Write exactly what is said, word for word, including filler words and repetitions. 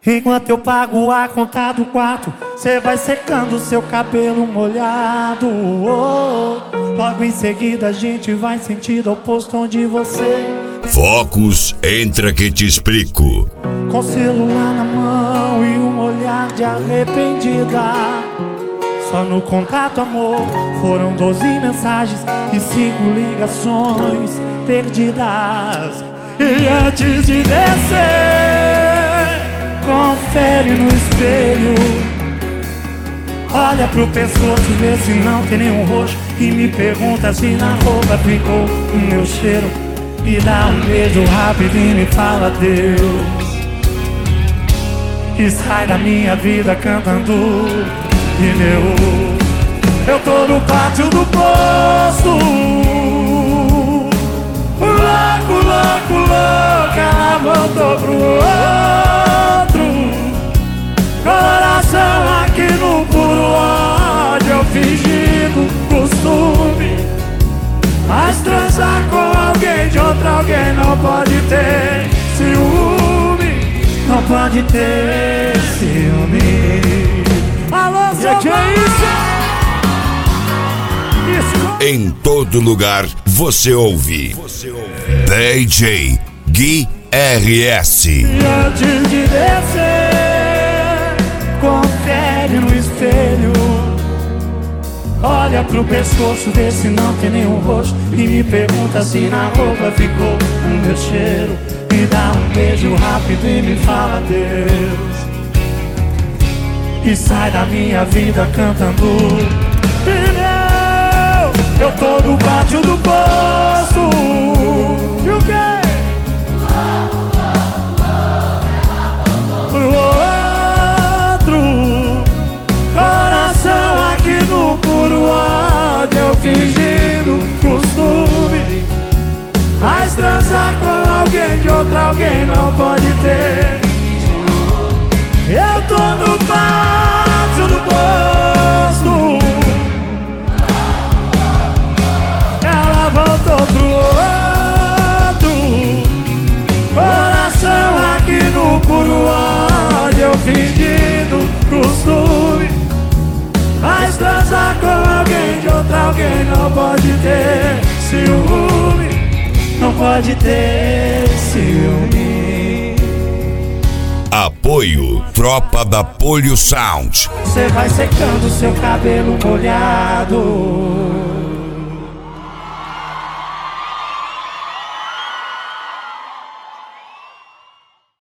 Enquanto eu pago a conta do quarto, cê vai secando seu cabelo molhado. Oh, logo em seguida a gente vai sentido oposto onde você. Focus, entra que te explico. Com celular na mão e um olhar de arrependida. Só no contato, amor, foram doze mensagens e cinco ligações perdidas. E antes de descer, confere no espelho. Olha pro pescoço, vê se não tem nenhum roxo. E me pergunta se na roupa ficou o meu cheiro. E dá um beijo rápido e me fala Deus. E sai da minha vida cantando pneu. Eu tô no pátio do posto, louco, louco, louco. Ela voltou pro outro. Coração aqui no puro ódio. Eu fingindo costume, mas transar com alguém de outro alguém não pode ter ciúme. Não pode ter ciúme. Alô, seu que é isso? Em todo lugar você ouve, você ouve. D J Gui R S. E antes de descer, confere no espelho. Olha pro pescoço, vê se não tem nenhum roxo. E me pergunta se na roupa ficou o meu cheiro. Me dá um beijo rápido e me fala Deus. E sai da minha vida cantando pneu. Eu tô no pátio do posto. E o quê? Pro outro. Coração aqui no puro ódio. Eu fingindo costume, mas transar com alguém de outro alguém não pode ter. Eu tô no pátio do posto. Ela voltou pro outro. Coração aqui no puro ódio. Eu fingindo costume, mas transar com alguém de outro alguém não pode ter ciúme. Não pode ter ciúme. Apoio Tropa da Polio Sound. Você vai secando seu cabelo molhado.